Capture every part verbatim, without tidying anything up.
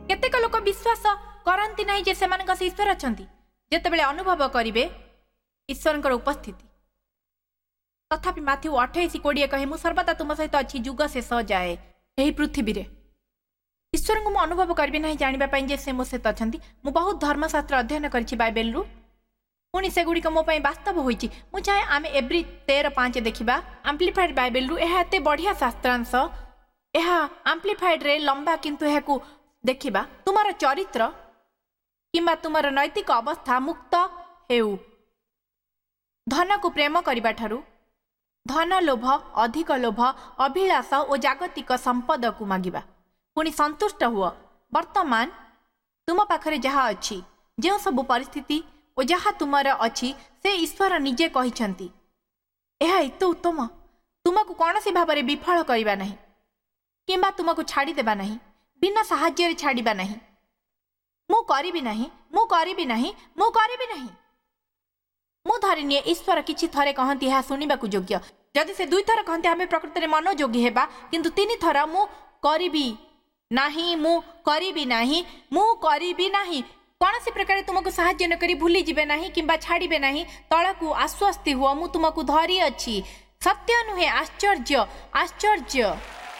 केतेक लोक विश्वास करती ना जे सेमानक से ईश्वर अछंती जेतेबेले अनुभव करिवे ईश्वरंकर उपस्थिति। तथापि माथ्यू अठाईस कोड़े कहे मु सर्वदा तुम सहित अच्छी जुग शेष जाए यही पृथ्वी रे ईश्वर को मुझे अनुभव करी ना जानापी जे से मो सहित अच्छा। मुझे बहुत धर्मशास्त्र अध्ययन करी बाइबेल रु पुणी से गुड़िक मो वास्तव होती मुझे चाहे आम एव्री तेरह पांच देखा आम्प्लीफाइड बाइबेल रु यह एत बढ़िया शास्त्रांश यह आम्प्लीफाइड रे लंबा किंतु यह देखा तुमर चरित्र किंबा तुमर नैतिक अवस्था मुक्त हेउ धन को प्रेम करने ठारू धन लोभ अधिक लोभ अभिलाष और जागतिक संपद को मागिबा पुणी संतुष्ट हुआ। वर्तमान तुम पाखरे जहा अच्छी जो सब परिस्थिति और जहा तुमर अच्छी से ईश्वर निजे कहिछंती यह एत उत्तम तुमको कौन सी भाव में विफल करवा नहीं किंबा तुमको छाड़ी देबा नहीं बिना साहाय्य छाड़िबा नहीं मु करिबी नहीं मु करिबी नहीं मु करिबी नहीं मु धरिनिए ईश्वर किछि थरे कहती यह शुणा योग्य जदि से दुई थर कहते आम प्रकृत में मनोयोगी हेबा किंतु तीन थर मु करिबी नहीं मु करिबी नहीं मु करिबी नहीं कौन सी प्रकार तुमको साहाय्य न करी भूली जिबे नहीं किंबा छाड़िबे नहीं तळकू आश्वस्ति हुआ मु तुमको धरी अछि सत्य नुहे आश्चर्य आश्चर्य।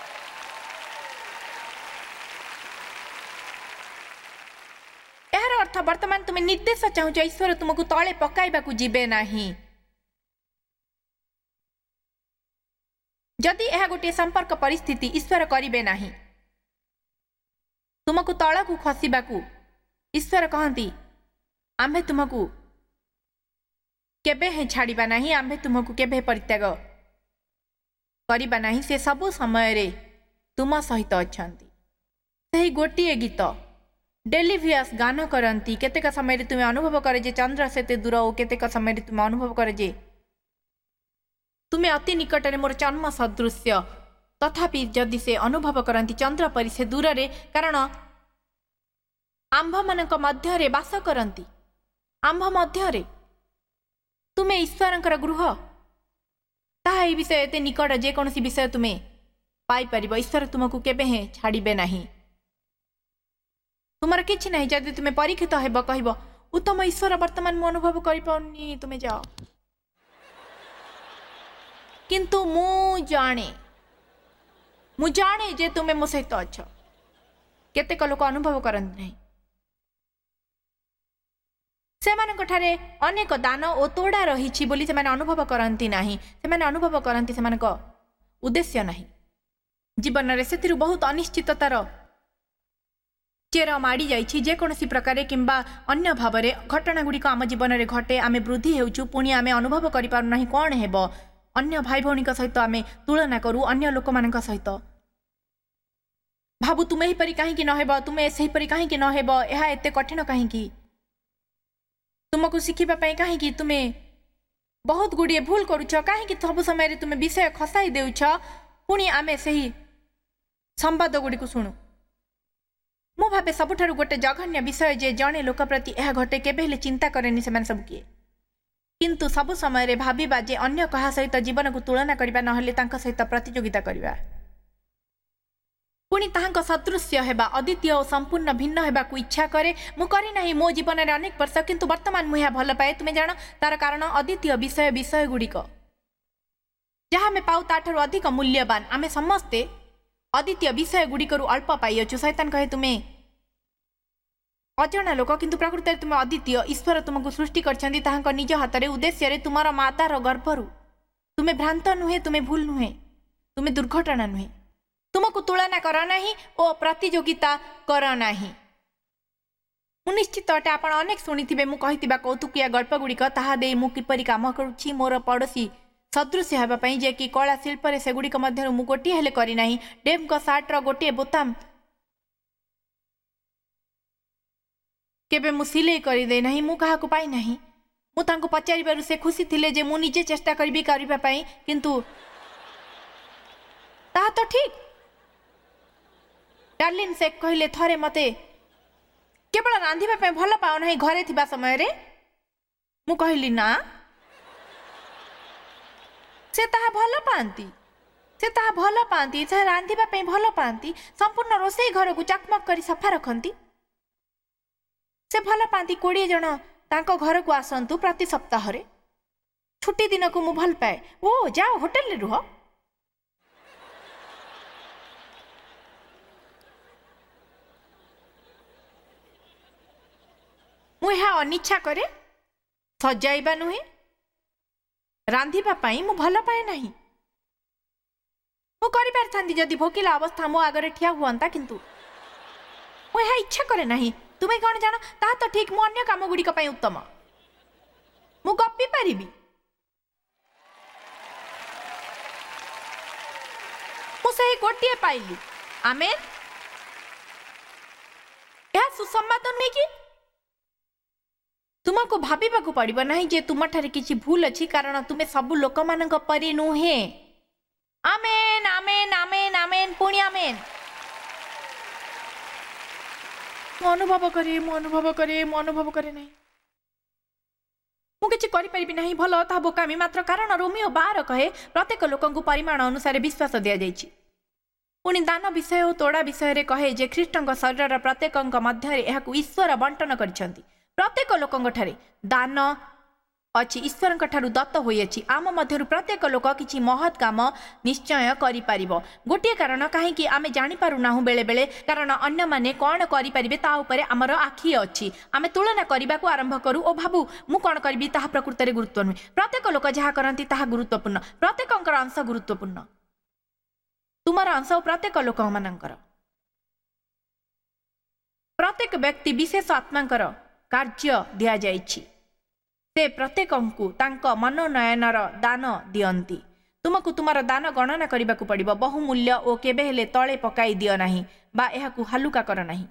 यार अर्थ वर्तमान तुम्हें निर्देश चाहूच ईश्वर तुमको तले पकाइबा को जिबे नहीं जदि यह गोटे संपर्क परिस्थिति ईश्वर करिबे नहीं तुमको तलकू खसिबाकू ईश्वर कहती आम्भे तुमको केबे हे छाड़िबा नहीं आम्भे तुमको केबे परित्याग करिबा नहीं से सबु समय रे तुम सहित अछंती। सही गोटिए गीत डेलिवियस गान करती केतेक समय तुम्हें अनुभव करे जे चंद्र सेते दूर और केतेक समय तुम्हें अनुभव करे जे तुम्हें अति निकट में मोर जन्म सदृश्य तथापि जदि से अनुभव करती चंद्र परी से दूर रे कारण आंभ मानक मध्य रे वास करती आंभ मध्य रे तुम्हें ईश्वरंकर गृह ताहा ए विषय एते निकट जेकोसी विषय तुम्हें पाई परिबो ईश्वर तुमको केबे हे छाड़िबे नहीं तुमर किछि नहीं जदि तुम्हें परीक्षित हेब कहब उत्तम ईश्वर वर्तमान मु अनुभव करि पाउनी तुम्हें जाओ किंतु मु जाने मु जाने जे तुम्हें मो सहित अछ केतेक लोक अनुभव करंती नहीं सेमानक ठारे अनेक दान ओ तोड़ा रही बोली से माने अनुभव करंती नहीं से माने अनुभव करंती सेमानक उद्देश्य नहीं जीवन रे सेतिरु बहुत अनिश्चिततार चेर माड़ी जाइछि जेकोसी प्रकार किंबा अन्य भाव रे घटना गुड़िक आम जीवन में घटे आम वृद्धि हेउछु पुणी आम अनुभव करि पारु नाही कोन हेबो अन्य भाई भौणी सहित आम तुलना करू अन्य लोक मान सहित भाबु तुम एहीपरि कहीं नहेब तुम सेहीपरि कहीं नहेब यह एते कठिन कहीं तुमको शिखिबा कहीं तुम्हें बहुत गुड़िए भूल करुछ कहीं सब समय तुम्हें विषय खसाई देउछ पुणी आमे सही संवाद गुड़िक शुणु मु भावे सबुठारु गोटे जघन्य विषय जे जड़े लोक प्रति यह घटे केबे हेले चिंता करेनि सेमान सब किए किंतु सब समय भाविबा जे अन्य कहा सहित जीवन को तुलना करबा नहले तांका सहित प्रतियोगिता करबा पुणी ताहांका सदृश्य हेबा अद्वितीय और संपूर्ण भिन्न हेबा को इच्छा करे मु करी नाही मो जीवन में अनेक वर्ष किंतु वर्तमान मु यह भल पाए तुम्हें जान तार कारण अद्वितीय विषय विषय गुड़िक जहाँ आम पाऊ ताठू अधिक मूल्यवान आम समस्ते अद्वितीय विषय गुड़िक अल्प पाइछु शैतान कहे तुम्हें अजणा लोक किंतु प्रकृत में तुम्हें अद्वितीय ईश्वर तुमको सृष्टि करछंती ताहांका निज हाथ रे उद्देश्य रे तुमर मातार गर्भरु तुम्हें भ्रांत नुहे तुम्हें भूल नुहे तुम्हें दुर्घटना नुहे तुमको तुलना कर नाही ओ प्रतियोगिता कर नाही मु निश्चित अटे आपण अनेक शुणिथिबे मु कहितिबा कौतुकिया गल्प गुड़िक ताहा दे मु किपरि काम करुछि मोर पड़ोसी सदृश हेबा पई जे कि कला शिल्प रे से गुड़िक मध्य मु गोटी हेले करी नाही डेम को सार्ट रो गोटी बोताम केबे मु सिलाई करी दे नाही मु काहा को पाई नाही मु तांको पचारि बारु से खुशी थिले जे मु निजे चेष्टा करबी करबा पई किंतु ता तो ठीक डार्लिन से कहले थरे मते केवल रांधिबा पे भल पाओ नहीं घरे थिबा समय रे मु कहली ना से ताहा भल पांती से ताहा भल पाती, से रांधिबा पई भल पाती, संपूर्ण रोषेई घर को चकमक करी सफा रखती। से भल पाती कोड़े जन तांको घर को आसतु प्रति सप्ताह छुट्टी दिन को मु भल पाए। ओ जाओ होटेल रुह। मु यह अनिच्छा करे, सजाइबा नुहे, रांधिबा पई मु भल पाए नहीं। मु करि पारथांती जदि भोकिला अवस्था मो आगरे ठिया हुअंता, किंतु मु यह इच्छा करे नहीं। तुमे कौन जान, ता तो ठीक मु अन्य काम गुड़िक पई उत्तम। मु गप्पी पारिबी, मु सही गोटिए पाइली। आमेन। यह सुसंवाद नुहे कि तुमको भाविबाकू पड़िबो नहीं जे तुम ठारे किछि भूल अछि, कारण तुमे सब लोक मानक परि नुहे। आमेन आमेन आमेन आमेन पुणी आमेन। मु अनुभव करे मु अनुभव करे मु अनुभव करे नहीं। मु किछि करि परिबि नहीं भलो ता बोकामी मात्र, कारण रोमियो बारह कहे प्रत्येक लोकंकु परिमाण अनुसार विश्वास दिया जाइछि। पुणी दान विषय और तोड़ा विषय रे कहे जे ख्रीष्टंक शरीर प्रत्येकंक मध्य एहाकु ईश्वर बंटन करिसंती। प्रत्येक लोकंक ठारे दान अछि, ईश्वरंक ठारु दत्त होई अछि। आम मध्यरु प्रत्येक लोक किछि महत् काम निश्चय करि पारिबो। गोटिए कारण काहे कि आमे जानि पारु नाहु बेले बेले, कारण अन्य माने कोन करि परिबे ता उपरे हमर आखि अछि। आमे तुलना करिबाकू आरंभ करू ओ भाबू मु कोन करबी, ताहा प्रकृति रे गुरुत्व नुहे। प्रत्येक लोक जहा करंती ताहा गुरुत्वपूर्ण, प्रत्येकंकर अंश गुरुत्वपूर्ण। तुमर अंश प्रत्येक लोक मानकर, प्रत्येक व्यक्ति विशेष आत्मांकर कार्य दिया जाइछि। से प्रत्येकंकु तांक मनोनयनर दान दियंती। तुमको तुमर दान गणना करिबाकू पड़िबो। बहुमूल्य ओ केबे हेले तळे पकाई दियो नाही बा एहाकू हालुका कर नाही।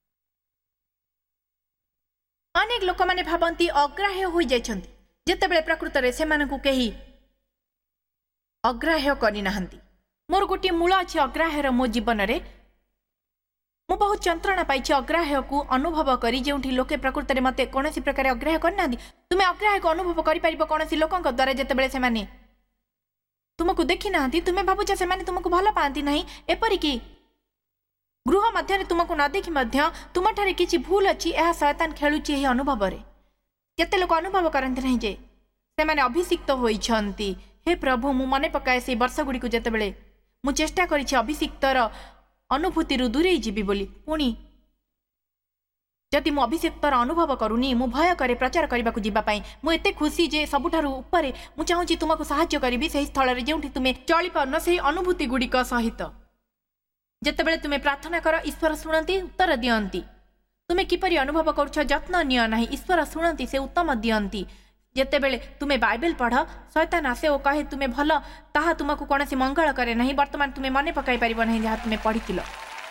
अनेक लोक माने भाबंती अग्राह्य होई जाइछंती, जेतेबेले प्रकृत रे सेमानकू केही अग्राह्य करि नाहंती। मोर गोटी मूल अछि अग्राह्यर मो जीवन रे। मु बहुत यंत्रणा पाई अग्राह्य को अनुभव करी, जेउठी लोके प्रकृत रे मते कोनोसी प्रकार अग्राह्य करनांदी। तुमे अग्राह्य को अनुभव करि परिबो कोनोसी लोकंक द्वारा, जेतेबेले से माने तुमको देखि नाहंती। तुमे भाबुछ से माने तुमको भल पांती नहीं, एपरि कि गृह मध्य रे तुमको न देखि मध्य तुम ठारे किछि भूल अछि। एहा शैतान खेलुछि एही अनुभव रे। केते लोक अनुभव करंती नहीं जे से माने अभिषिक्त होइछंती। हे प्रभु, मु मने पकाए से वर्ष गुडी को जेतेबेले मु चेष्टा करिछि अभिषिक्तर अनुभूति रु दूरे जीवी बोली, पुणी जदि मु अभिषेक्तर अनुभव करूनी मु भय करे प्रचार करने को जीवा पाई। मु एते खुशी जे सबुठारु उपरे मु चाहूची तुमको साहाय्य करिबी सही स्थल रे जेउठी तुमे चली पाउन सही अनुभूति गुड़िक सहित। जेतेबेले तुमे प्रार्थना कर ईश्वर शुणती उत्तर दियंती। तुमे किपरि अनुभव करूछ जत्न निय नाही, ईश्वर शुणती से उत्तम दियंती। जेतेबेले तुमे बाइबल पढ़ शैतान आसे ओ कहे तुमे भल, ताहा तुमको कोनोसी मंगल करे नहीं। वर्तमान तुमे मने पकाई परिबो नहीं जहा तुमे पढ़िथिलो।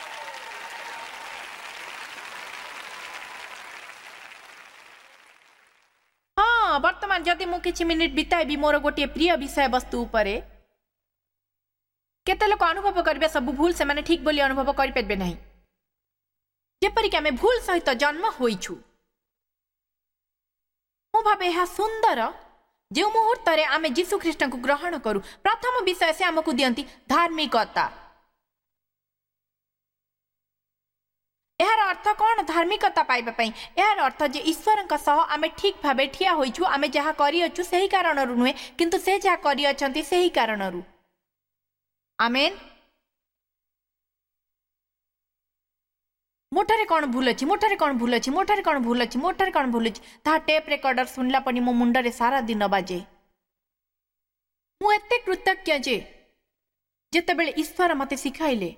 हाँ, वर्तमान जदि मु किछि मिनिट बिताइबी मोर गोटे प्रिय विषय वस्तु उपरे, केते लोक अनुभव करबे सब भूल से माने ठीक बोली अनुभव करि परबे नहीं। जेपरि कि आमे भूल सहित जन्म होइछु। मु भावे यह सुंदर जो मुहूर्त रे आमे जीशु ख्रीष्ट को ग्रहण करू। प्रथम विषय से आमको दियंती धार्मिकता। यार अर्थ कौन धार्मिकता पाइबा पई? यार अर्थ जे ईश्वरक सह आमे ठीक भावे ठिया होइछु। आमे जहा करि अछु सही कारण रु नुहे, किंतु से जहा करि अछंती सही कारण रु। आमेन। मोठारे कौन भूल अच्छी, मोठारे कौन भूल अच्छी, मोठारे कौन भूल अच्छी, मोठारे कौन भूल अच्छी, ताहा टेप रेकर्डर सुनला पनि मो मुंडरे सारा दिन बाजे। मु एते कृतज्ञ जे जेतेबेले ईश्वर मते सिखाइले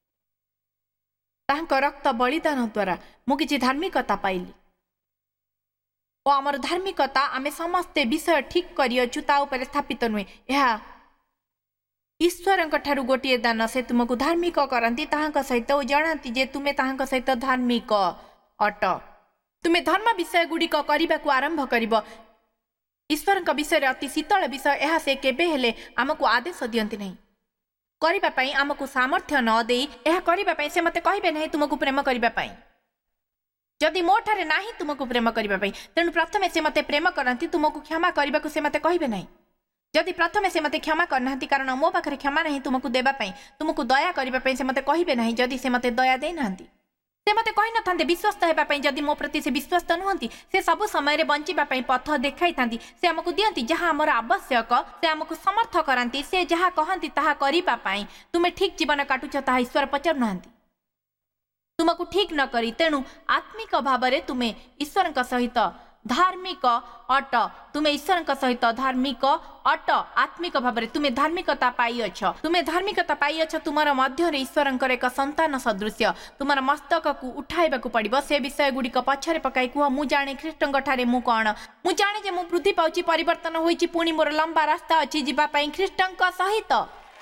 ताहाक रक्त बलिदान द्वारा मु किछि धार्मिकता पाइली। ओ हमर धार्मिकता आमे समस्ते विषय ठीक करि अछु ता उपरे स्थापित नुहे। एहा ईश्वरंक ठारु गोटिए दान। से तुमको धार्मिक करंती ताहाक सहित ओ जणांती जे तुमे ताहाक सहित धार्मिक अट। तुमे धर्म विषय गुड़िक करबाकू आरंभ करिबो। ईश्वरंक विषय अति शीतल विषय एहा से केबे हेले आमको आदेश दियंती नहीं करिबा पई। आमको सामर्थ्य न देई एहा करिबा पई से मते कहिबे नहीं तुमको प्रेम करिबा पई। जदि मो ठारे नाही तुमको प्रेम करिबा पई, तेनु प्रथमे से मते प्रेम करंती तुमको क्षमा करिबाकू से मते कहिबे नहीं। जदि प्रथमे से मते क्षमा करना कारण मो पाखरे क्षमा नहीं तुमको देबा पई तुमको दया करबा पई से मते कहिबे नहीं जदि से मते दया दे नांती से मते कहि न थांते विश्वस्त हेबा पई जदि मो प्रति से विश्वस्त नहंती से सब समय रे बंचिबा पई पथ देखाई थांती से हमको दियंती जहां हमर आवश्यक से हमको समर्थ करांती से जहां कहंती ताहा करिबा पई तुमे ठीक जीवन काटुछ ताहा ईश्वर पचर नांती तुमको ठीक न करी तेणु आत्मिक भाव रे तुमे ईश्वर सहित धार्मिक अट तुमे ईश्वर सहित धार्मिक अट आत्मिक भाव रे तुमे धार्मिकता पाई अछ तुमे धार्मिकता पाई अछ तुमर मध्य रे ईश्वर एक संतान सदृश्य तुमर मस्तक को उठाइबा को पड़िबो से विषय गुडी को पछरे पकाई कुह मु जाने ख्रीष्टंग ठारे मु कोन मु जाने जे मु वृद्धि पाउची परिवर्तन होईची पुणी मोर लंबा रास्ता अछि जिबा पई ख्रीष्टंग सहित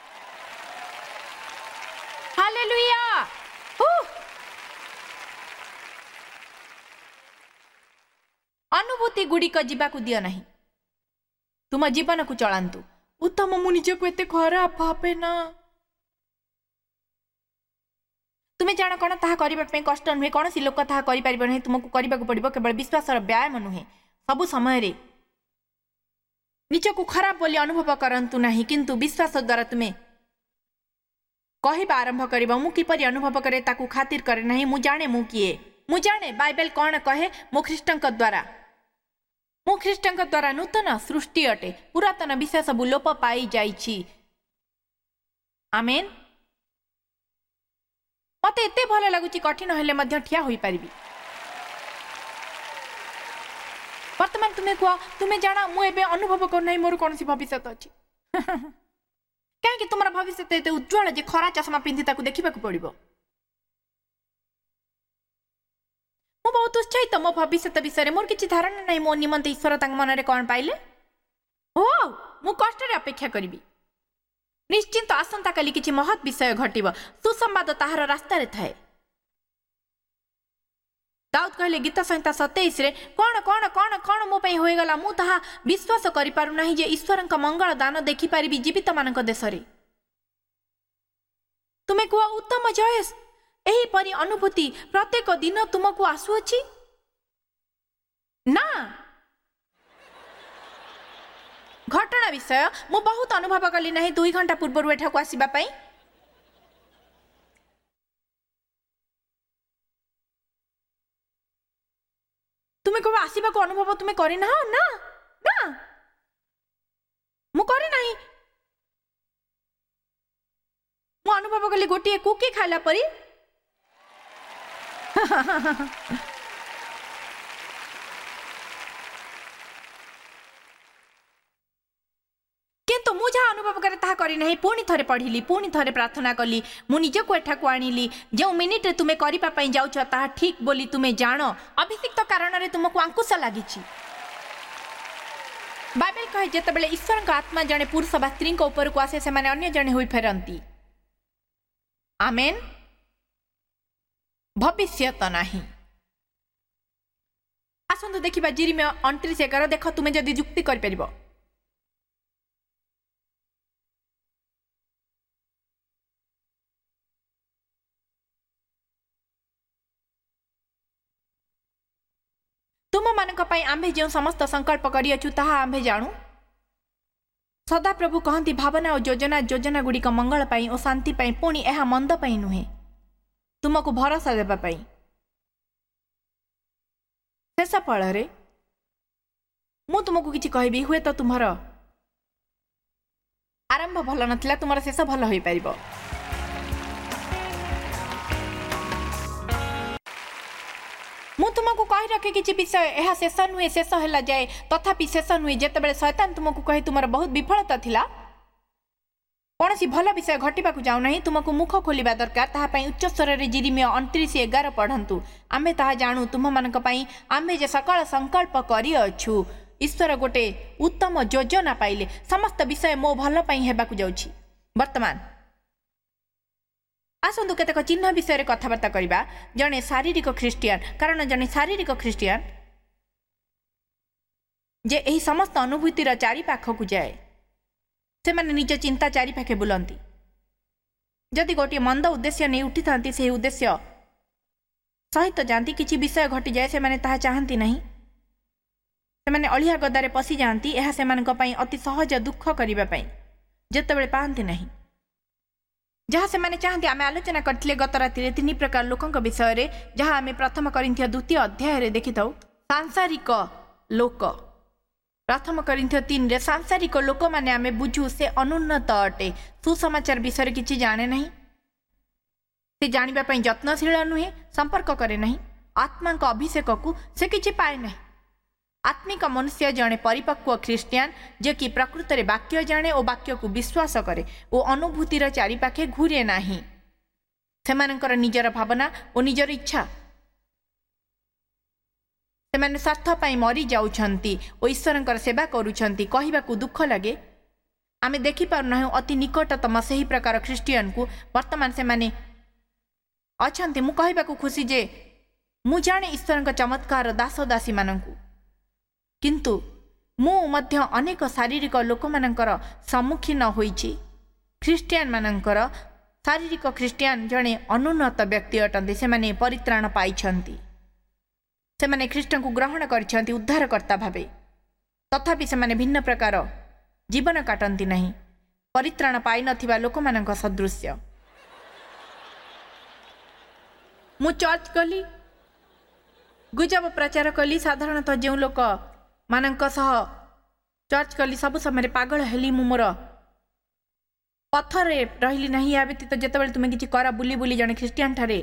हालेलुया अनुभूति गुड़िक जीवा को दियो नहीं तुम जीवन को चलांतु उत्तम मु निज को एते खराब भावे ना तुम्हें जान कौन ताहा करबा पे कष्ट नुहे कौन सी लोक ताहा करि परिबो नहीं तुमको करबा को पड़िबो केवल विश्वासर व्यायाम नुहे सब समय रे निज को खराब बोली अनुभव करंतु नहीं किंतु विश्वास द्वारा तुम्हें कहबा आरंभ करबो मु किपरि अनुभव करे ताकू खातिर करे नहीं मु जाने मु किए मु जाने बाइबल कौन कहे मो ख्रीष्टंक द्वारा मो ख्रीष्टंक द्वारा नूतन सृष्टि अटे पुरातन विषय सब लोप पाई जाइछि आमेन मते एते भल लागुची कठिन हेले मध्य ठिया होई परिबी वर्तमान तुमे को तुमे जाना मु एबे अनुभव कर नै मोर कोनसी भविष्य अछि काहे कि तुमरा भविष्य एते उज्जवल जे खरा चश्मा पिंधि ताकू देखिबा को पड़िबो मु बहुत उत्साहित मो भविष्य विषय मोर किछि धारणा नहीं मो निमंते ईश्वर तांग मनरे कोन पाइले ओ मु कष्ट रे अपेक्षा करिबी निश्चिंत आसंता काली किछि महत् विषय घटिबो सुसंवाद ताहार रास्ता रे थाए दाऊद कहले गीत संहिता सत्ताईस रे कोन कोन कोन कोन मो पई होय गला मु ताहा विश्वास करि पारु नाही जे ईश्वरक मंगल दान देखि पारिबी जीवित मानक देश रे तुमे को उत्तम जयस एही परि अनुभूति प्रत्येक दिन तुमको आसुअछि ना घटना विषय मु बहुत अनुभव कली नहीं दुई घंटा पूर्व एठा को आसीबा पई तुमे को आसीबा को अनुभव तुमे करि ना ना ना मु करि नाही मु अनुभव कली गोटिए कुकी खाइला परी किंतु मु जहाँ अनुभव करे ताहा करी नहीं पुणी थरे पढ़िली पुणी थरे प्रार्थना कली मु निज को एठा को आनिली जो मिनिट रे तुमे करिपा पई जाउछ ताहा ठीक बोली तुमे जानो अभिषिक्त कारण रे तुमको अंकुश लागिछि बाइबल कहे जेते बेले ईश्वर का आत्मा जने पुरुष बा स्त्री को ऊपर को आसे से माने अन्य जने होई फेरंती आमेन भविष्य तो नहीं आसंतु देखिबा जिरिमिया उनतीस एगार देख तुमे जदि जुक्ति कर परिबो तुम मानक पई आंबे जो समस्त संकल्प करी अछु ताहा आंबे जानू सदा प्रभु कहंती भावना और योजना योजना गुडी का मंगल पई और शांति पई पुणी एहा मंद पई नुहे तुमको भरोसा देबा पई शेष फल रे मु तुमको किछि कहबी हुए तो तुमर आरंभ भल नथिला तुमर शेष भल होई परिबो मु तुमको कहि रखे किछि विषय एहा शेष नुहे शेष होला जाए तथापि शेष नुहे जेते बेले शैतान तुमको कहि तुमर बहुत विफलता थिला कौन सी भल विषय घटिबा को जाउ नहीं तुमको मुख खोलिबा दरकार ताहा पई उच्च स्वर रे जिरिमिया उनतीस एगार पढ़ंतु आमे ताहा जानू तुम मानक पई आमे जे सकल संकल्प करी अछु ईश्वर गोटे उत्तम योजना पाइले समस्त विषय मो भल पई हेबा को जाउछि वर्तमान आसंतु केतक चिन्ह विषय रे कथाबार्ता करिबा जने शारीरिक ख्रिस्टियन कारण जने शारीरिक ख्रिस्टियन जे एही समस्त अनुभूति रा चारि पाख को जाए से माने निज चिंता चारि पाखे बुलंती जदि गोटे मंद उद्देश्य नहीं उठी थांती से उद्देश्य सहित जानती किछि विषय घटी जाए से माने ताहा चाहंती नहीं ସେମାନେ ଅଳିଆ ଗଦାରେ ପଶି ଯାଆନ୍ତି। ଏହା ସେମାନଙ୍କ ପାଇଁ ଅତି ସହଜ ଦୁଃଖ କରିବା ପାଇଁ ଯେତେବେଳେ ପାଆନ୍ତି ନାହିଁ। ଯାହା ସେମାନେ ଚାହାନ୍ତି ଆମେ ଆଲୋଚନା କରିଥିଲେ ଗତ ରାତିରେ ତିନି ପ୍ରକାର ଲୋକଙ୍କ ବିଷୟରେ, ଯାହା ଆମେ ପ୍ରଥମ କରିନ୍ଥିୟ ଦ୍ୱିତୀୟ ଅଧ୍ୟାୟରେ ଦେଖିଥାଉ। ସାଂସାରିକ ଲୋକ, ପ୍ରଥମ କରିନ୍ଥିୟ ତିନିରେ ସାଂସାରିକ ଲୋକମାନେ ଆମେ ବୁଝୁ ସେ ଅନୁନ୍ନତ ଅଟେ, ସୁସମାଚାର ବିଷୟରେ କିଛି ଜାଣେ ନାହିଁ, ସେ ଜାଣିବା ପାଇଁ ଯତ୍ନଶୀଳ ନୁହେଁ, ସମ୍ପର୍କ କରେ ନାହିଁ, ଆତ୍ମାଙ୍କ ଅଭିଷେକକୁ ସେ କିଛି ପାଏ ନାହିଁ। ଆତ୍ମିକ ମନୁଷ୍ୟ ଜଣେ ପରିପକ୍ୱ ଖ୍ରୀଷ୍ଟିଆନ ଯେ କି ପ୍ରକୃତରେ ବାକ୍ୟ ଜାଣେ ଓ ବାକ୍ୟକୁ ବିଶ୍ୱାସ କରେ ଓ ଅନୁଭୂତିର ଚାରିପାଖେ ଘୁରେ ନାହିଁ। ସେମାନଙ୍କର ନିଜର ଭାବନା ଓ ନିଜର ଇଚ୍ଛା, ସେମାନେ ସ୍ୱାର୍ଥ ପାଇଁ ମରି ଯାଉଛନ୍ତି ଓ ଈଶ୍ୱରଙ୍କର ସେବା କରୁଛନ୍ତି। କହିବାକୁ ଦୁଃଖ ଲାଗେ ଆମେ ଦେଖିପାରୁନାହୁଁ ଅତି ନିକଟତମ ସେହି ପ୍ରକାର ଖ୍ରୀଷ୍ଟିଆନକୁ ବର୍ତ୍ତମାନ ସେମାନେ ଅଛନ୍ତି। ମୁଁ କହିବାକୁ ଖୁସି ଯେ ମୁଁ ଜାଣେ ଈଶ୍ୱରଙ୍କ ଚମତ୍କାର ଦାସ ଦାସୀମାନଙ୍କୁ, କିନ୍ତୁ ମୁଁ ମଧ୍ୟ ଅନେକ ଶାରୀରିକ ଲୋକମାନଙ୍କର ସମ୍ମୁଖୀନ ହୋଇଛି। ଖ୍ରୀଷ୍ଟିଆନ ମାନଙ୍କର ଶାରୀରିକ ଖ୍ରୀଷ୍ଟିଆନ ଜଣେ ଅନୁନ୍ନତ ବ୍ୟକ୍ତି ଅଟନ୍ତି। ସେମାନେ ପରିତ୍ରାଣ ପାଇଛନ୍ତି, ସେମାନେ ଖ୍ରୀଷ୍ଟଙ୍କୁ ଗ୍ରହଣ କରିଛନ୍ତି ଉଦ୍ଧାରକର୍ତ୍ତା ଭାବେ, ତଥାପି ସେମାନେ ଭିନ୍ନ ପ୍ରକାର ଜୀବନ କାଟନ୍ତି ନାହିଁ, ପରିତ୍ରାଣ ପାଇନଥିବା ଲୋକମାନଙ୍କ ସଦୃଶ୍ୟ। ମୁଁ ଚର୍ଚ୍ଚ ଗଲି, ଗୁଜବ ପ୍ରଚାର କଲି। ସାଧାରଣତଃ ଯେଉଁ ଲୋକ ମାନଙ୍କ ସହ ଚର୍ଚ୍ଚ କଲି ସବୁ ସମୟରେ ପାଗଳ ହେଲି। ମୁଁ ମୋର ପଥରେ ରହିଲି ନାହିଁ। ଏହା ବ୍ୟତୀତ ଯେତେବେଳେ ତୁମେ କିଛି କର ବୁଲି ବୁଲି ଜଣେ ଖ୍ରୀଷ୍ଟିଆନ ଠାରେ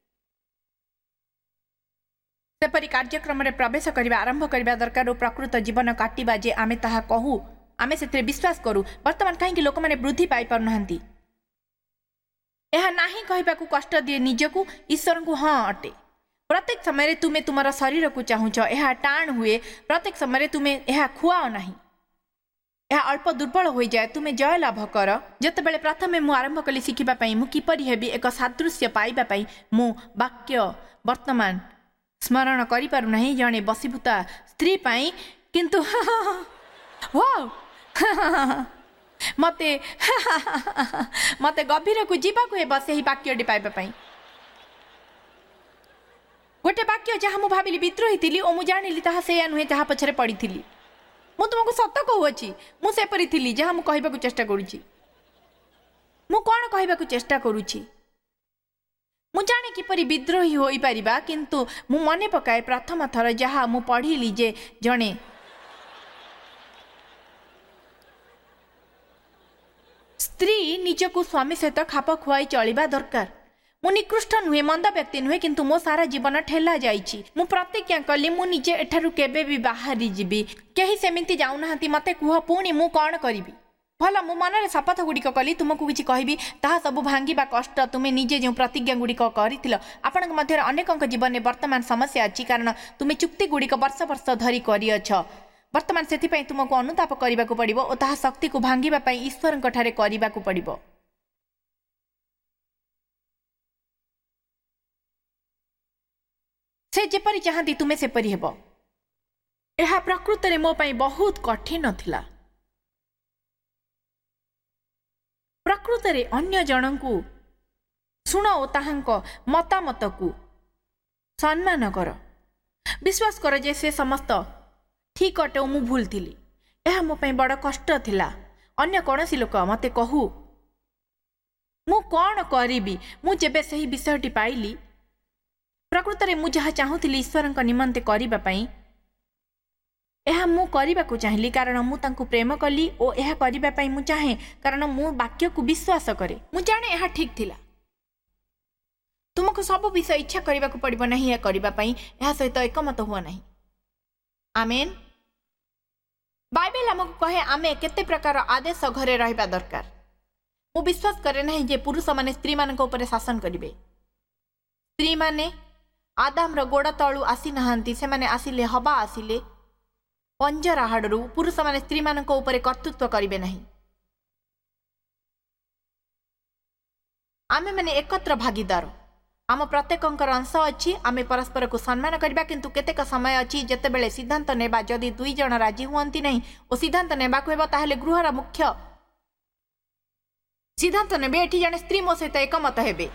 ସେପରି କାର୍ଯ୍ୟକ୍ରମରେ ପ୍ରବେଶ କରିବା ଆରମ୍ଭ କରିବା ଦରକାର ଓ ପ୍ରକୃତ ଜୀବନ କାଟିବା ଯେ ଆମେ ତାହା କହୁ, ଆମେ ସେଥିରେ ବିଶ୍ୱାସ କରୁ। ବର୍ତ୍ତମାନ କାହିଁକି ଲୋକମାନେ ବୃଦ୍ଧି ପାଇପାରୁନାହାନ୍ତି? ଏହା ନାହିଁ କହିବାକୁ କଷ୍ଟ ଦିଏ ନିଜକୁ, ଈଶ୍ୱରଙ୍କୁ ହଁ ଅଟେ। ପ୍ରତ୍ୟେକ ସମୟରେ ତୁମେ ତୁମର ଶରୀରକୁ ଚାହୁଁଛ, ଏହା ଟାଣ ହୁଏ। ପ୍ରତ୍ୟେକ ସମୟରେ ତୁମେ ଏହା ଖୁଆଅ ନାହିଁ, ଏହା ଅଳ୍ପ ଦୁର୍ବଳ ହୋଇଯାଏ। ତୁମେ ଜୟ ଲାଭ କର। ଯେତେବେଳେ ପ୍ରଥମେ ମୁଁ ଆରମ୍ଭ କଲି ଶିଖିବା ପାଇଁ ମୁଁ କିପରି ହେବି ଏକ ସାଦୃଶ୍ୟ ପାଇବା ପାଇଁ, ମୁଁ ବାକ୍ୟ ବର୍ତ୍ତମାନ ସ୍ମରଣ କରିପାରୁନାହିଁ ଜଣେ ବଶୀଭୂତା ସ୍ତ୍ରୀ ପାଇଁ, କିନ୍ତୁ ମତେ ମତେ ଗଭୀରକୁ ଯିବାକୁ ହେବ ସେହି ବାକ୍ୟଟି ପାଇବା ପାଇଁ। ଗୋଟେ ବାକ୍ୟ ଯାହା ମୁଁ ଭାବିଲି ବିଦ୍ରୋହୀ ଥିଲି ଓ ମୁଁ ଜାଣିଲି ତାହା ସେୟା ନୁହେଁ ଯାହା ପଛରେ ପଡ଼ିଥିଲି। ମୁଁ ତୁମକୁ ସତ କହୁଅଛି, ମୁଁ ସେପରି ଥିଲି ଯାହା ମୁଁ କହିବାକୁ ଚେଷ୍ଟା କରୁଛି। ମୁଁ କ'ଣ କହିବାକୁ ଚେଷ୍ଟା କରୁଛି? ମୁଁ ଜାଣେ କିପରି ବିଦ୍ରୋହୀ ହୋଇପାରିବା, କିନ୍ତୁ ମୁଁ ମନେ ପକାଏ ପ୍ରଥମ ଥର ଯାହା ମୁଁ ପଢ଼ିଲି ଯେ ଜଣେ ସ୍ତ୍ରୀ ନିଜକୁ ସ୍ୱାମୀ ସହିତ ଖାପ ଖୁଆଇ ଚଳିବା ଦରକାର। ମୁଁ ନିକୃଷ୍ଟ ନୁହେଁ, ମନ୍ଦ ବ୍ୟକ୍ତି ନୁହେଁ, କିନ୍ତୁ ମୋ ସାରା ଜୀବନ ଠେଲା ଯାଇଛି। ମୁଁ ପ୍ରତିଜ୍ଞା କଲି ମୁଁ ନିଜେ ଏଠାରୁ କେବେ ବି ବାହାରି ଯିବି। କେହି ସେମିତି ଯାଉନାହାନ୍ତି। ମୋତେ କୁହ ପୁଣି ମୁଁ କ'ଣ କରିବି? ଭଲ, ମୁଁ ମନରେ ଶପଥ ଗୁଡ଼ିକ କଲି। ତୁମକୁ କିଛି କହିବି, ତାହା ସବୁ ଭାଙ୍ଗିବା କଷ୍ଟ। ତୁମେ ନିଜେ ଯେଉଁ ପ୍ରତିଜ୍ଞା ଗୁଡ଼ିକ କରିଥିଲ, ଆପଣଙ୍କ ମଧ୍ୟରେ ଅନେକଙ୍କ ଜୀବନରେ ବର୍ତ୍ତମାନ ସମସ୍ୟା ଅଛି, କାରଣ ତୁମେ ଚୁକ୍ତି ଗୁଡ଼ିକ ବର୍ଷ ବର୍ଷ ଧରି କରିଅଛ। ବର୍ତ୍ତମାନ ସେଥିପାଇଁ ତୁମକୁ ଅନୁତାପ କରିବାକୁ ପଡ଼ିବ ଓ ତାହା ଶକ୍ତିକୁ ଭାଙ୍ଗିବା ପାଇଁ ଈଶ୍ୱରଙ୍କ ଠାରେ କରିବାକୁ ପଡ଼ିବ। ସେ ଯେପରି ଚାହାନ୍ତି ତୁମେ ସେପରି ହେବ। ଏହା ପ୍ରକୃତରେ ମୋ ପାଇଁ ବହୁତ କଠିନ ଥିଲା। ପ୍ରକୃତରେ ଅନ୍ୟ ଜଣଙ୍କୁ ଶୁଣ ଓ ତାହାଙ୍କ ମତାମତକୁ ସମ୍ମାନ କର। ବିଶ୍ୱାସ କର ଯେ ସେ ସମସ୍ତ ଠିକ୍ ଅଟେ ଓ ମୁଁ ଭୁଲ ଥିଲି। ଏହା ମୋ ପାଇଁ ବଡ଼ କଷ୍ଟ ଥିଲା। ଅନ୍ୟ କୌଣସି ଲୋକ ମୋତେ କହୁ ମୁଁ କ'ଣ କରିବି। ମୁଁ ଯେବେ ସେହି ବିଷୟଟି ପାଇଲି, ପ୍ରକୃତରେ ମୁଁ ଯାହା ଚାହୁଁଥିଲି ଈଶ୍ୱରଙ୍କ ନିମନ୍ତେ କରିବା ପାଇଁ, ଏହା ମୁଁ କରିବାକୁ ଚାହିଁଲି କାରଣ ମୁଁ ତାଙ୍କୁ ପ୍ରେମ କଲି ଓ ଏହା କରିବା ପାଇଁ ମୁଁ ଚାହେଁ କାରଣ ମୁଁ ବାକ୍ୟକୁ ବିଶ୍ୱାସ କରେ। ମୁଁ ଜାଣେ ଏହା ଠିକ୍ ଥିଲା। ତୁମକୁ ସବୁ ବିଷୟ ଇଚ୍ଛା କରିବାକୁ ପଡ଼ିବ ନାହିଁ ଏହା କରିବା ପାଇଁ। ଏହା ସହିତ ଏକମତ ହୁଅ ନାହିଁ। ଆମେନ୍। ବାଇବେଲ ଆମକୁ କହେ ଆମେ କେତେ ପ୍ରକାର ଆଦେଶ ଘରେ ରହିବା ଦରକାର। ମୁଁ ବିଶ୍ୱାସ କରେ ନାହିଁ ଯେ ପୁରୁଷମାନେ ସ୍ତ୍ରୀମାନଙ୍କ ଉପରେ ଶାସନ କରିବେ। ସ୍ତ୍ରୀମାନେ ଆଦାମର ଗୋଡ଼ ତଳୁ ଆସିନାହାନ୍ତି। ସେମାନେ ଆସିଲେ ହବା ଆସିଲେ ପଞ୍ଜରା ହାଡ଼ରୁ। ପୁରୁଷମାନେ ସ୍ତ୍ରୀମାନଙ୍କ ଉପରେ କର୍ତ୍ତୃତ୍ୱ କରିବେ ନାହିଁ। ଆମେମାନେ ଏକତ୍ର ଭାଗିଦାର। ଆମ ପ୍ରତ୍ୟେକଙ୍କର ଅଂଶ ଅଛି। ଆମେ ପରସ୍ପରକୁ ସମ୍ମାନ କରିବା, କିନ୍ତୁ କେତେକ ସମୟ ଅଛି ଯେତେବେଳେ ସିଦ୍ଧାନ୍ତ ନେବା। ଯଦି ଦୁଇ ଜଣ ରାଜି ହୁଅନ୍ତି ନାହିଁ ଓ ସିଦ୍ଧାନ୍ତ ନେବାକୁ ହେବ, ତାହେଲେ ଗୃହର ମୁଖ୍ୟ ସିଦ୍ଧାନ୍ତ ନେବେ। ଏଠି ଜଣେ ସ୍ତ୍ରୀ ମୋ ସହିତ ଏକମତ ହେବେ।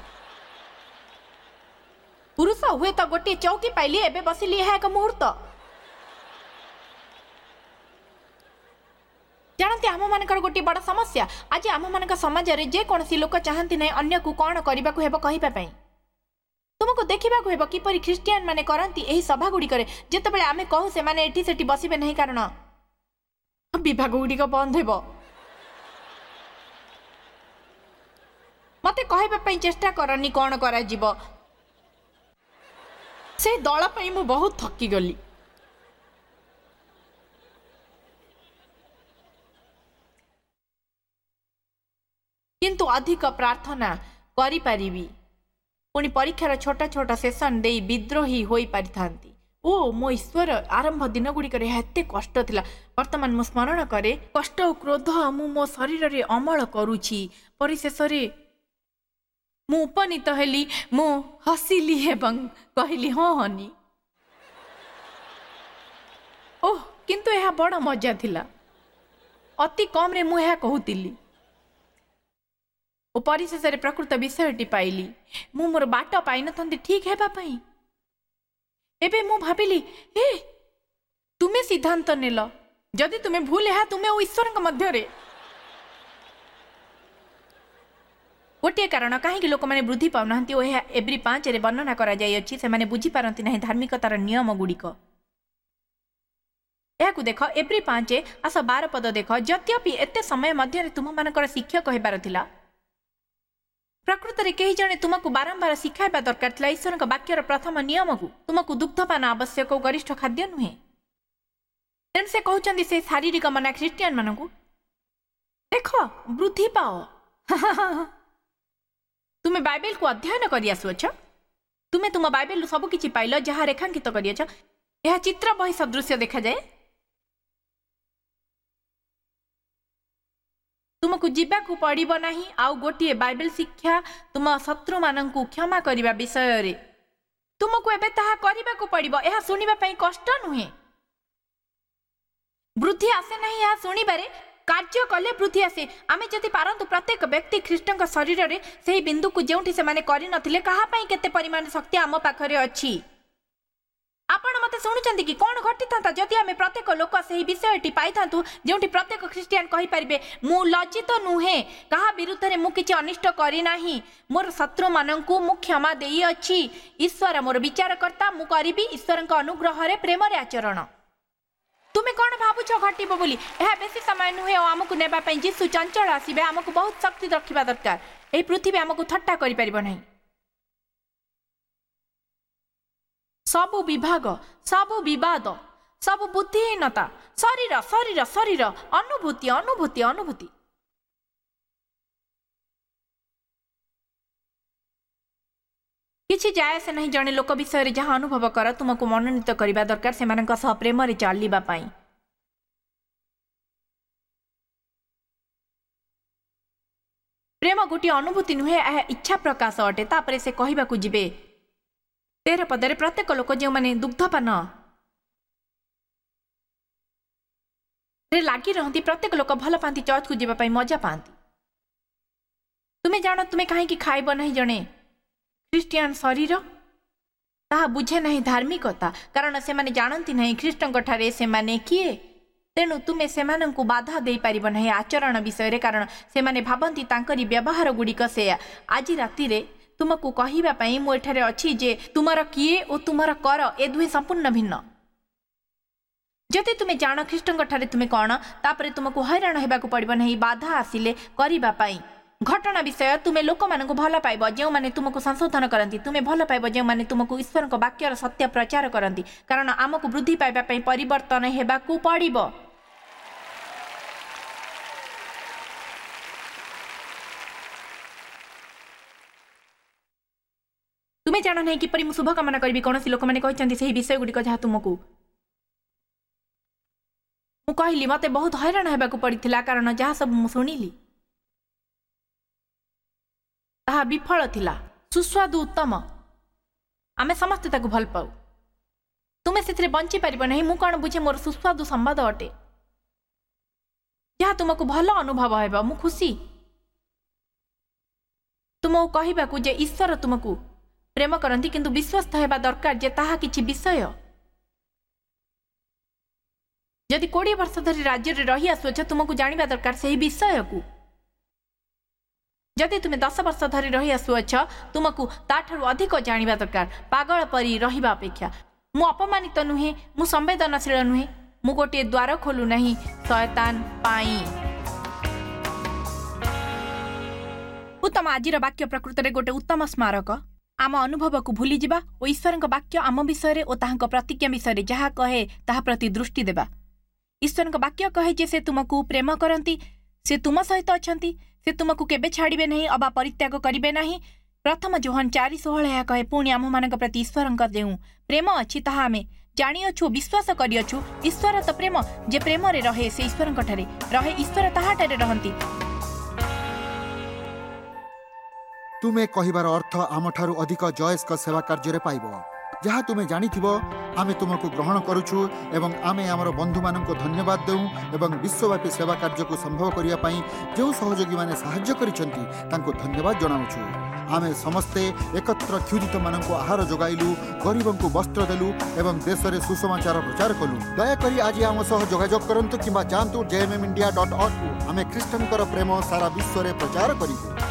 ପୁରୁଷ ହୁଏତ ଗୋଟିଏ ଚୌକି ପାଇଲି, ଏବେ ବସିଲି, ଏହା ଏକ ମୁହୂର୍ତ୍ତ। जानते आम मानकर गोटे बड़ समस्या आज आम मान समाज रे जे कौन लोक चाहती ना अन्य को कौन करने को कहवाई तुमको देखा हेब किपरि ख्रीस्टियान माने करती यही सभा गुड़िक जिते आम कहू से माने एठी सेठी बसबे नहीं कारण विभाग गुड़िक बंद हेब मते कहवाई चेष्टा करनी कौन करा जीवो से दल पर मु बहुत थकी गली किंतु अधिक प्रार्थना करि पारिबी पुणी परीक्षार छोटा छोटा सेसन दे विद्रोही हो पारि थांती ओ मो ईश्वर आरंभ दिन गुड़िक एते कष्ट थिला वर्तमान मु स्मरण करे कष्ट और क्रोध मु मो शरीर रे अमल करूछि परिशेष रे मु उपनीत हेली मु हसिली एवं कहली हाँ हनी ओह किंतु यह बड़ मजा थिला अति कम रे मु यह कहूतिली ओ परिशेष रे प्रकृत विषयटी पाइली मु मोर बाट पाई नथंती ठीक हेबा पई एबे मु भाबिली हे तुमे सिद्धांत नेल जदि तुमे भूल है तुमे ओ ईश्वर मध्य रे गोटे कारण कहीं लोक मैंने वृद्धि पाऊना एव्री पांच रे वर्णना करा जाय अछि से माने बुझी पारंती नहीं धार्मिकतार नियम गुड़िक यह देख एव्री पांच आस बार पद देख यद्यपि एते समय मध्य तुम मानकर शिक्षक हेबार थिला प्रकृत रे कही जने तुमको बारंबार शिखाइबा दरकार थिला ईश्वर वाक्यर प्रथम नियम को तुमको दुग्धपान आवश्यक गरिष्ठ खाद्य नुहे तेन से कहउचंदी से शारीरिक मना ख्रीस्टियन मानकु देख वृद्धि पाओ तुमे बाइबल को अध्ययन करि आसुछ तुमे तुम बाइबल सब किछि पाइल जहा रेखांकित करियछ यह चित्र बही सदृश्य देखा जाए तुमको जीवाकू पड़िबो नाही आउ गोटे बाइबल शिक्षा तुम शत्रु माननकु क्षमा करिबा विषय रे तुमको एबे ताहा करिबाकू पड़िबो यह सुनिबा पई कष्ट नुहे वृद्धि आसे नाही यह सुनिबारे कार्य कले वृद्धि आसे आमे जति पारंतु प्रत्येक व्यक्ति ख्रीष्टंक शरीर रे सेही बिंदु को जेउठी से माने करि नथिले कहा पई केते परिमाण शक्ति आम पाखरे अछि आपण मते सुनुचंती कि कोन घटी थांता जति आमे प्रत्येक लोक सेही विषयटी पाई थांतु जेउठी प्रत्येक ख्रीस्टियन कहि परिबे मु लज्जित नुहे कहा विरुद्ध रे मु किछि अनिष्ट करि नाही मोर शत्रु माननकु मु क्षमा देई अछि ईश्वर मोर विचार करता मु करिबी ईश्वरक अनुग्रह रे प्रेम रे आचरण तुम्हें कौन भावुच घटब बोली यह बेसी समय नुहे और आमको नेबा पई जीसु चंचल आसीबे आमको बहुत शक्ति रखिबा दरकार एही पृथ्वी आमको थट्टा करि परिबो नाही सब विभाग सब विवाद सब बुद्धिहीनता शरीर शरीर शरीर अनुभूति अनुभूति अनुभूति किछि जाय से नहीं जने लोक विषय रे जहाँ अनुभव कर तुमको मनोनीत करबा दरकार से मानक सह प्रेम रे चलिबा पई प्रेम गोटे अनुभूति नुहे यह इच्छा प्रकाश अटे तापरे से कहबा को जिबे तेरह पदरे प्रत्येक लोक जो माने दुग्धपान रे लागी रहती प्रत्येक लोक भल पाती चर्च को जीवा पई मजा पाती तुम्हें जान तुम्हें कहीं खाइब नहीं जने ख्रीस्टियन शरीर ताहा बुझे नहीं धार्मिकता कारण से माने जानती नहीं ख्रीष्टंक ठारे से माने किए तेणु तुमे सेमानंकु बाधा दे पारिब नहीं आचरण विषय रे कारण से माने भाबंती तांकरी व्यवहार गुड़िक से आज राति रे तुमको कहिबा पई मो एठारे अछि जे तुमर किए और तुमर कर ए दुहे संपूर्ण भिन्न जति तुमे जान ख्रीष्टंक ठारे तुमे कौन तापरे तुमको हैरान हेबाकू पड़िब नहीं बाधा आसिले करिबा पई घटना विषय तुमे लोक मानकु भल पाइब जे माने तुमको संशोधन करंती तुमे भल पाइब जे माने तुमको ईश्वरक वाक्यर सत्य प्रचार करंती कारण आमको वृद्धि पाइबा पई परिवर्तन हेबाकू पड़िब तुमे जान नहीं किपरि मु शुभ कामना करबी कोनसी लोक माने कहचंती सेही विषय गुडी को जहा तुमको मु कहली मते बहुत हैरान हेबाकू पड़िथिला कारण जहा सब मु सुनिली ताहा विफल थिला सुस्वादु उत्तम आमे समस्त ताकू भल पाऊ तुमे सेथिरे बंची पारिबो नहीं मु कोन बुझे मोर सुस्वादु संवाद अटे जहा तुमको भल अनुभव हेबा मु खुशी तुमको कहिबाकू जे ईश्वर तुमको प्रेम करंती किंतु विश्वस्त हेबा दरकार जे ताहा किछि विषय जदि कोड़े वर्ष धरी राज्य में रही आसुअछ तुमको जानिबा दरकार से विषय को। जदि तुम्हें दस वर्ष धरी रही आसुअछ तुमको ताठू अधिक जानिबा दरकार। पागल परी रहिबा अपेक्षा मु अपमानित नुहे, मु संवेदनशील नुहे, मु गोटे द्वार खोलु नहीं शयतान पाई। उत्तम आजिर वाक्य प्रकृत में गोटे उत्तम स्मारक। आम अनुभव को भूली जिबा और ईश्वर वाक्य आम विषय और ताहां प्रतिज्ञा विषय जहाँ कहे ताहा प्रति दृष्टि देबा। ईश्वर वाक्य कहे जे से तुमको प्रेम करती, से तुम सहित अछंती, से तुमको केबे छाड़िबे नहीं अबा परित्याग करिबे नहीं। प्रथम जोहन चारि षोहल यह कहे पुणी आम मान प्रति ईश्वर जो प्रेम अच्छी ताहा आमे जानिअछु विश्वास करिअछु। ईश्वर तो प्रेम, जे प्रेम रे रहे से ईश्वर ठारे रहे, ईश्वर ताहाठारे रहंती। तुमे कहिबार अर्थ आमठारु अधिक जयस्क सेवा कार्य पाइब जहाँ तुमे जानिथिबो आमे तुमको ग्रहण करूछु एवं आमे आमर बंधु माननको धन्यवाद देउ एवं विश्वव्यापी सेवा कार्य को संभव करिया पई जो सहयोगी माने सहाय्य करिसंती तांको धन्यवाद जणाउछु। आमे समस्ते एकत्र क्षुधित माननको आहार जोगाइलु, गरीबंको वस्त्र देलु एवं देश रे सुसमाचार प्रचार कलु। दयाकरी आज आम सह जोगाजोग करंतु किंबा जानतु J M M India dot org। आमे ख्रीष्टनकर प्रेम सारा विश्व रे प्रचार करिबु।